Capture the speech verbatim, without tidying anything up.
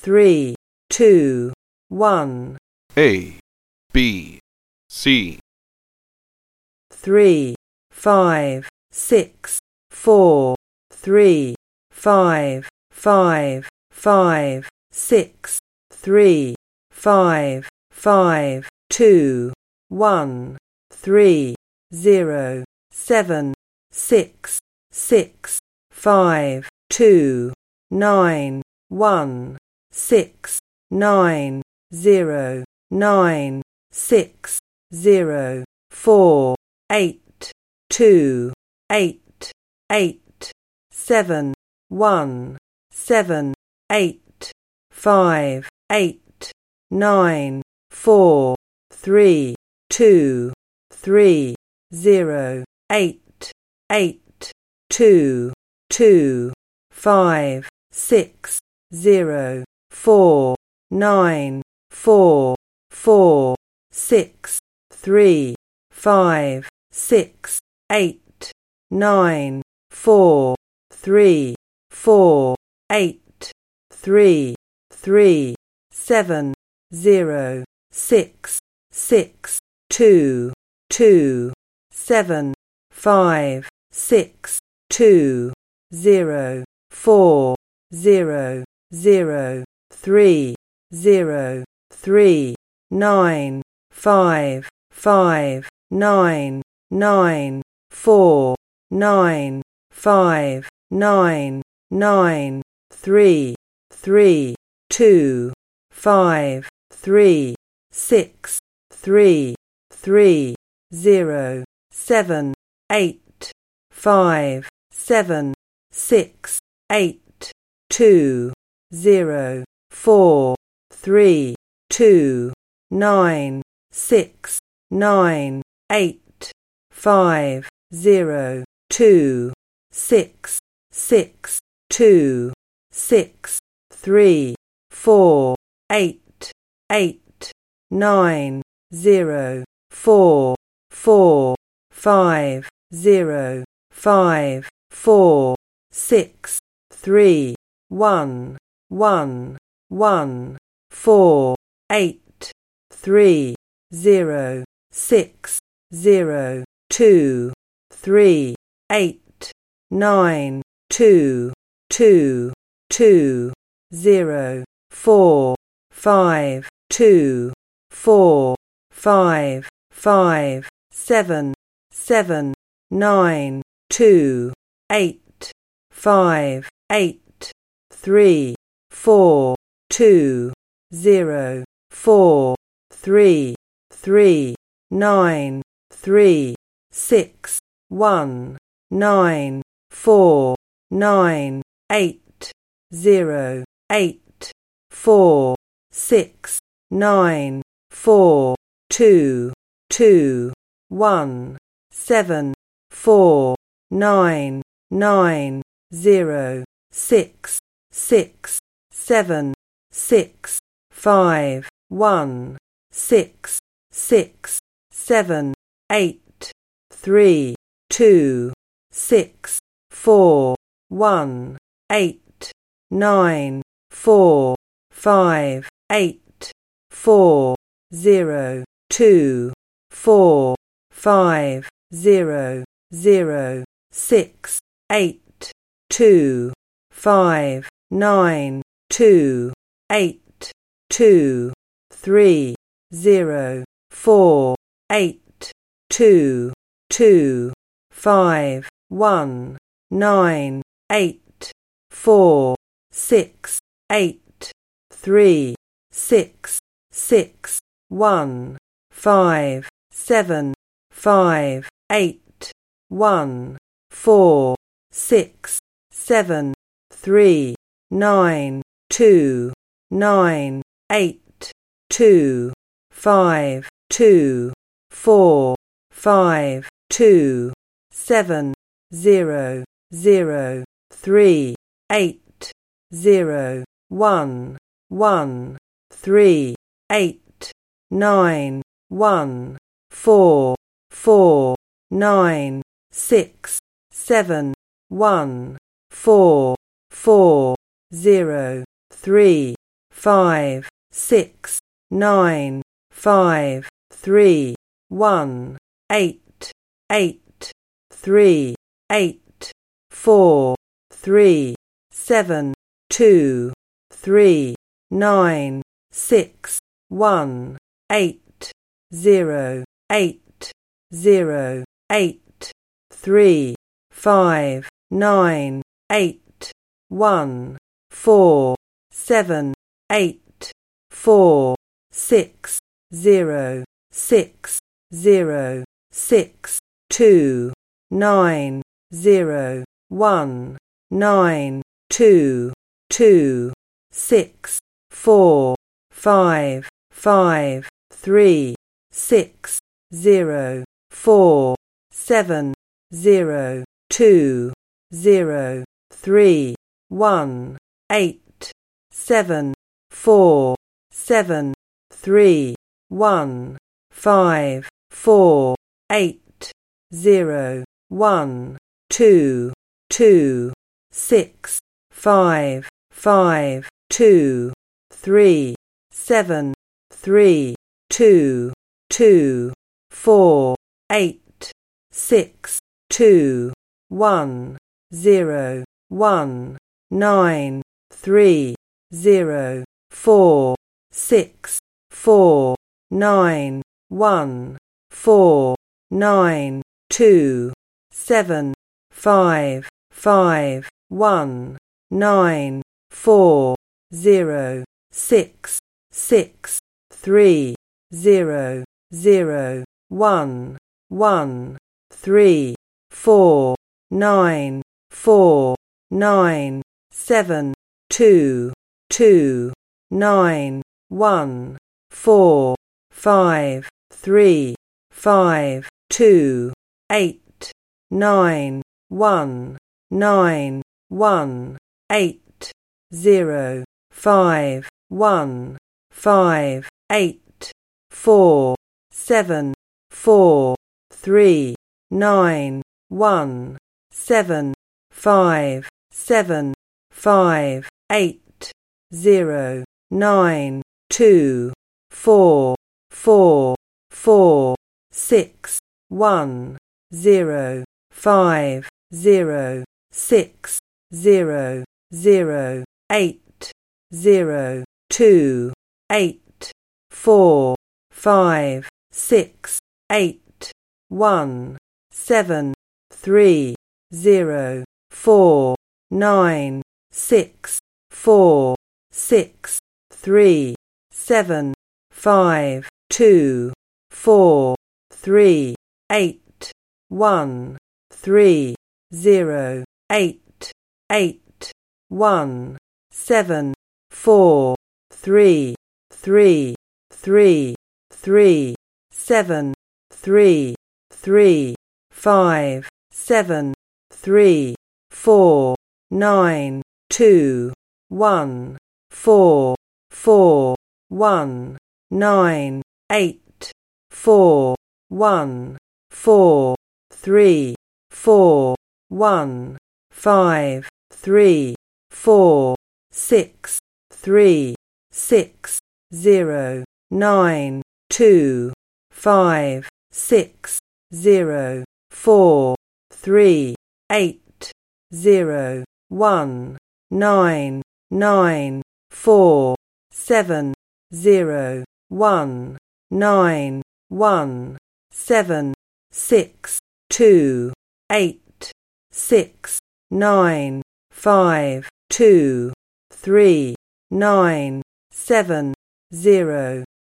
three, two, one. A, B, C. Three, five, six, four, three, five, five, five, six, three, five, five, two, one, three, zero, seven, six, six, five, two, nine, one, six, nine, zero, nine, six, zero, four, eight, two, eight, eight, seven, one, seven, eight, five, eight, nine, four, three, two, three, zero, eight, eight, two, two, five, six, zero, four, nine, four, four, six, three, five, six, eight, nine, four, three, four, eight, three, three, seven, zero, six, six, two, two, seven, five, six, two, zero, four, zero, zero, three, zero, three, nine, five, five, nine, nine, four, nine, five, nine, nine, three, three, two, five, three, six, three, three, zero, seven, eight, five, seven, six, eight, two, zero, four, three, two, nine, six, nine, eight, five, zero, two, six, six, two, six, three, four, eight, eight, nine, zero, four, four, five, zero, five, four, six, three, one, one, one, four, eight, three, zero, six, zero, two, three, eight, nine, two, two, two, zero, four, five, two, four, five, five, seven, seven, nine, two, eight, five, eight, three, four, two, zero, four, three, three, nine, three, six, one, nine, four, nine, eight, zero, eight, four, six, nine, four, two, two, one, seven, four, nine, nine, zero, six, six, seven, six, five, one, six, six, seven, eight, three, two, six, four, one, eight, nine, four, five, eight, four, zero, two, four, five, zero, zero, six, eight, two, five, nine, two, eight, two, three, zero, four, eight, two, two, five, one, nine, eight, four, six, eight, three, six, six, one, five, seven, five, eight, one, four, six, seven, three, nine, two, nine, eight, two, five, two, four, five, two, seven, zero, zero, three, eight, zero, one, one, three, eight, nine, one, four, four, nine, six, seven, one, four, four, zero, three, five, six, nine, five, three, one, eight, eight, three, eight, four, three, seven, two, three, nine, six, one, eight, zero, eight, zero, eight, three, five, nine, eight, one, four, seven, eight, four, six, zero, six, zero, six, two, nine, zero, one, nine, two, two, six, four, five, five, three, six, zero, four, seven, zero, two, zero, three, one, eight, seven, four, seven, three, one, five, four, eight, zero, one, two, two, six, five, five, two, three, seven, three, two, two, four, eight, six, two, one, zero, one, nine, three, zero, four, six, four, nine, one, four, nine, two, seven, five, five, one, nine, four, zero, six, six, three, zero, zero, one, one, three, four, nine, four, nine, seven, two, two, nine, one, four, five, three, five, two, eight, nine, one, nine, one, eight, zero, five, one, five, eight, four, seven, four, three, nine, one, seven, five, seven, five, eight, zero, nine, two, four, four, four, six, one, zero, five, zero, six, zero, zero, eight, zero, two, eight, four, five, six, eight, one, seven, three, zero, four, nine, six, four, six, three, seven, five, two, four, three, eight, one, three, zero, eight, eight, one, seven, four, three, three, three, three, seven, three, three, five, seven, three, four, nine, two, one, four, four, one, nine, eight, four, one, four, three, four, one, five, three, four, six, three, six, zero, nine, two, five, six, zero, four, three, eight, zero, one, nine, nine, four, seven, zero, one, nine, one, seven, six, two, eight, six, nine, five, two, three, nine, seven, zero,